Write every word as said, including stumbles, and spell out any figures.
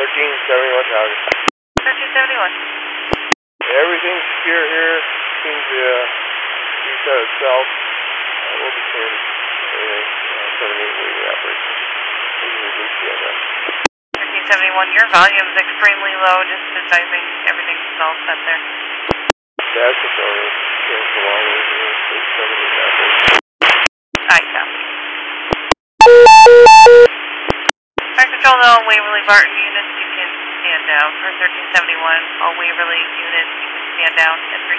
thirteen seventy-one thousand. thirteen seventy-one. Everything's secure here. Seems to uh, reset itself. Uh, we'll be seeing everything. Uh, seventy-eight waiting operation. Release the M S. thirteen seventy-one, your volume's extremely low, just advising everything's all set there. That's the story. Cancel all over here. Please seventy-eight operation. I copy. Fire Control to all Waverly Barton units, you can stand down. For thirteen seventy-one, all Waverly units, you can stand down. And